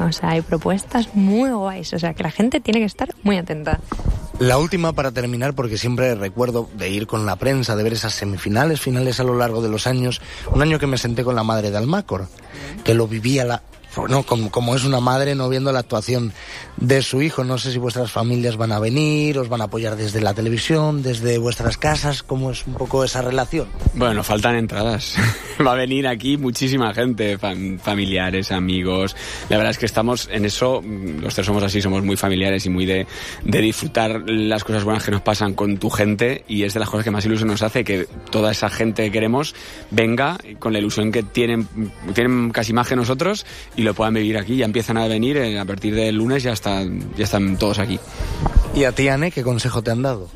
O sea, hay propuestas muy guays. O sea, que la gente tiene que estar muy atenta. La última para terminar, porque siempre recuerdo de ir con la prensa, de ver esas semifinales, finales a lo largo de los años. Un año que me senté con la madre de Almácor, que lo vivía como es una madre, no viendo la actuación de su hijo. No sé si vuestras familias van a venir, os van a apoyar desde la televisión, desde vuestras casas. ¿Cómo es un poco esa relación? Bueno, faltan entradas. Va a venir aquí muchísima gente, familiares, amigos. La verdad es que estamos en eso, los tres somos así, somos muy familiares y muy de disfrutar las cosas buenas que nos pasan con tu gente, y es de las cosas que más ilusión nos hace que toda esa gente que queremos venga con la ilusión que tienen casi más que nosotros y lo puedan vivir aquí. Ya empiezan a venir, a partir del lunes ya están todos aquí. ¿Y a ti, Anne, qué consejo te han dado?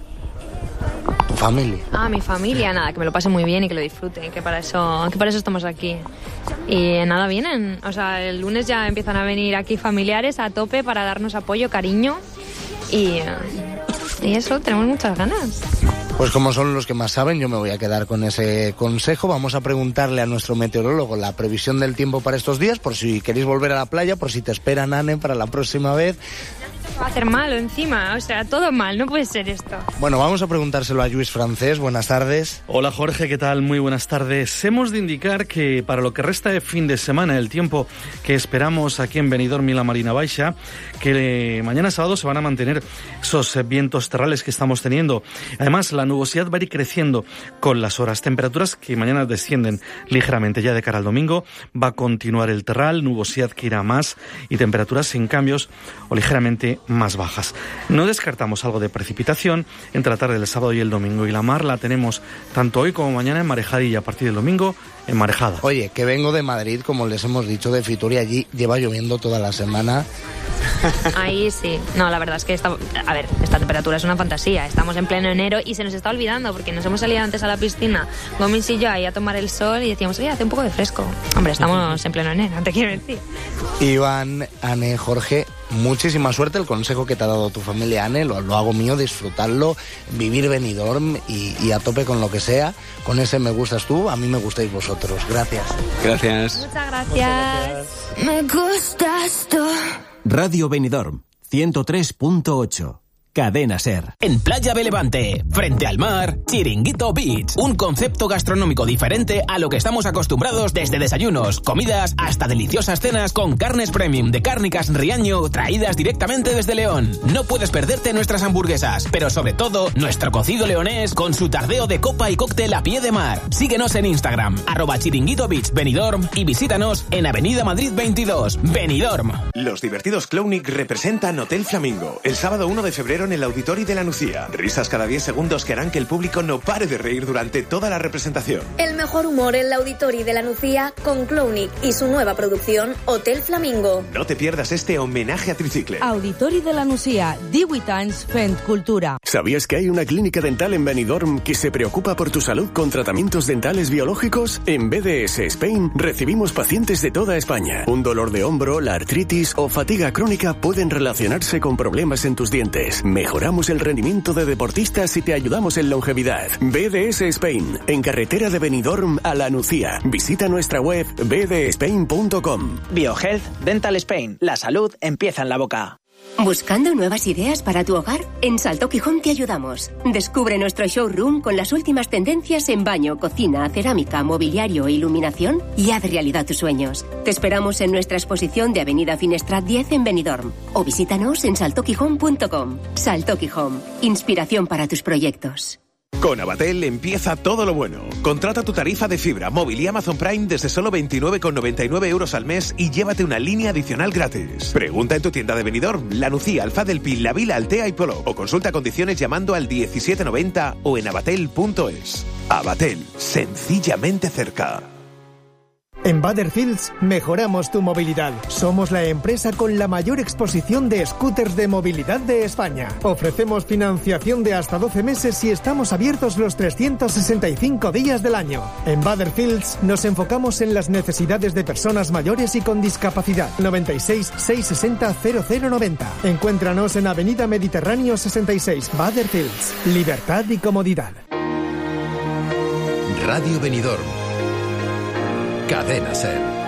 ¿Tu familia? Mi familia, nada, que me lo pase muy bien y que lo disfrute, que para eso estamos aquí. Y nada, vienen, o sea, el lunes ya empiezan a venir aquí familiares a tope para darnos apoyo, cariño, y eso, tenemos muchas ganas. Pues como son los que más saben, yo me voy a quedar con ese consejo. Vamos a preguntarle a nuestro meteorólogo la previsión del tiempo para estos días, por si queréis volver a la playa, por si te esperan, Anne, para la próxima vez. Va a hacer malo encima, o sea, todo mal, no puede ser esto. Bueno, vamos a preguntárselo a Lluís Francés. Buenas tardes. Hola Jorge, ¿qué tal? Muy buenas tardes. Hemos de indicar que para lo que resta de fin de semana, el tiempo que esperamos aquí en Benidorm y la Marina Baixa, que mañana sábado se van a mantener esos vientos terrales que estamos teniendo. Además, la nubosidad va a ir creciendo con las horas. Temperaturas que mañana descienden ligeramente. Ya de cara al domingo va a continuar el terral, nubosidad que irá más y temperaturas sin cambios o ligeramente más bajas. No descartamos algo de precipitación entre la tarde del sábado y el domingo, y la mar la tenemos tanto hoy como mañana enmarejada y a partir del domingo enmarejada. Oye, que vengo de Madrid, como les hemos dicho, de Fitur, y allí lleva lloviendo toda la semana. Ahí sí. No, la verdad es que esta temperatura es una fantasía. Estamos en pleno enero y se nos está olvidando porque nos hemos salido antes a la piscina, Gomis y yo, ahí a tomar el sol y decíamos, oye, hace un poco de fresco. Hombre, estamos en pleno enero, te quiero decir. Iván, Anne, Jorge, muchísima suerte. El consejo que te ha dado tu familia, Anne, lo hago mío, disfrutarlo, vivir Benidorm y a tope con lo que sea. Con ese me gustas tú, a mí me gustáis vosotros. Gracias. Gracias. Muchas gracias. Me gustas tú. Radio Benidorm 103.8. Cadena Ser. En Playa de Levante, frente al mar, Chiringuito Beach. Un concepto gastronómico diferente a lo que estamos acostumbrados, desde desayunos, comidas, hasta deliciosas cenas con carnes premium de Cárnicas Riaño traídas directamente desde León. No puedes perderte nuestras hamburguesas, pero sobre todo nuestro cocido leonés con su tardeo de copa y cóctel a pie de mar. Síguenos en Instagram, @Chiringuito Beach Benidorm, y visítanos en Avenida Madrid 22, Benidorm. Los divertidos Clownic representan Hotel Flamingo el sábado 1 de febrero en el Auditori de la Nucía. Risas cada 10 segundos que harán que el público no pare de reír durante toda la representación. El mejor humor en el Auditori de la Nucía con Clownic y su nueva producción Hotel Flamingo. No te pierdas este homenaje a Tricicle. Auditori de la Nucía, 18 anys fent cultura. ¿Sabías que hay una clínica dental en Benidorm que se preocupa por tu salud con tratamientos dentales biológicos? En BDS Spain recibimos pacientes de toda España. Un dolor de hombro, la artritis o fatiga crónica pueden relacionarse con problemas en tus dientes. Mejoramos el rendimiento de deportistas y te ayudamos en longevidad. BDS Spain, en carretera de Benidorm a La Nucía. Visita nuestra web bdspain.com. BioHealth Dental Spain. La salud empieza en la boca. ¿Buscando nuevas ideas para tu hogar? En Salto Quijón te ayudamos. Descubre nuestro showroom con las últimas tendencias en baño, cocina, cerámica, mobiliario e iluminación y haz realidad tus sueños. Te esperamos en nuestra exposición de Avenida Finestrat 10 en Benidorm o visítanos en saltoquijón.com. Salto Quijón, inspiración para tus proyectos. Con Abatel empieza todo lo bueno. Contrata tu tarifa de fibra, móvil y Amazon Prime desde solo 29,99 € al mes y llévate una línea adicional gratis. Pregunta en tu tienda de Benidorm, La Nucía, Alfaz del Pi, La Vila, Altea y Polop, o consulta condiciones llamando al 1790 o en abatel.es. Abatel, sencillamente cerca. En Butterfields mejoramos tu movilidad. Somos la empresa con la mayor exposición de scooters de movilidad de España. Ofrecemos financiación de hasta 12 meses y estamos abiertos los 365 días del año. En Butterfields nos enfocamos en las necesidades de personas mayores y con discapacidad. 96 660 0090. Encuéntranos en Avenida Mediterráneo 66. Butterfields. Libertad y comodidad. Radio Benidorm. Cadena Ser.